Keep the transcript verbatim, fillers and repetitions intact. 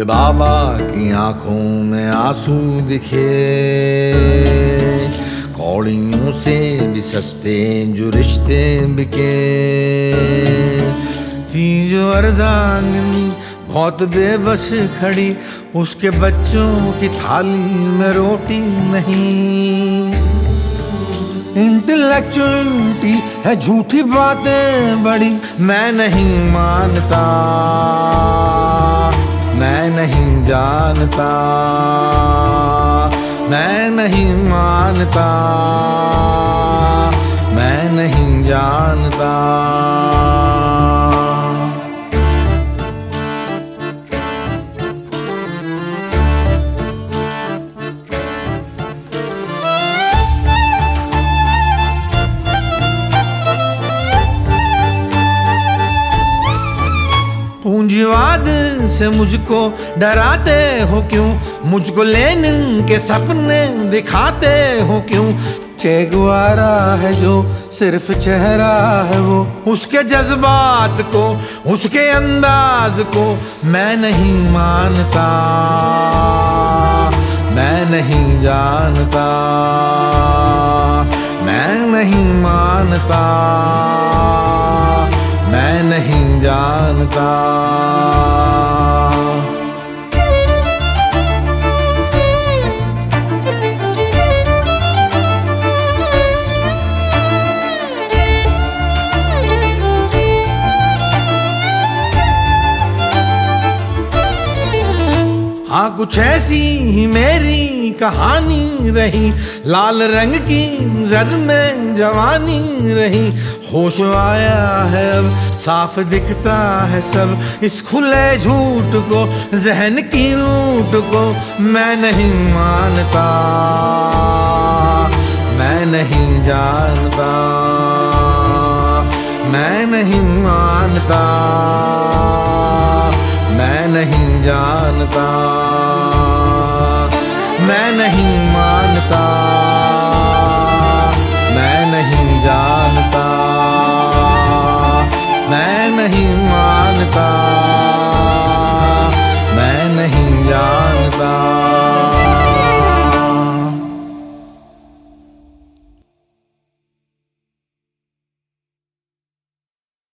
भोले बाबा की आंखों में आंसू दिखे, कौड़ियों से भी सस्ते जो रिश्ते बिके। थी जो अर्धांगिनी बहुत बेबस खड़ी, उसके बच्चों की थाली में रोटी नहीं। इंटेलेक्चुअलिटी है झूठी बातें बड़ी, मैं नहीं मानता, मैं नहीं जानता, मैं नहीं मानता, मैं नहीं जानता। पूंजीवाद से मुझको डराते हो क्यों, मुझको लेनिन के सपने दिखाते हो क्यों। चे गुवारा है जो सिर्फ चेहरा है वो, उसके जज्बात को उसके अंदाज को मैं नहीं मानता, मैं नहीं जानता, मैं नहीं मानता, मैं नहीं जानता। हाँ कुछ ऐसी ही मेरी कहानी रही, लाल रंग की जद में जवानी रही। होश आया है अब साफ दिखता है सब, इस खुले झूठ को जहन की लूट को मैं नहीं मानता, मैं नहीं जानता, मैं नहीं मानता, मैं नहीं जानता, मैं नहीं मानता, मैं नहीं जानता, मैं नहीं मानता।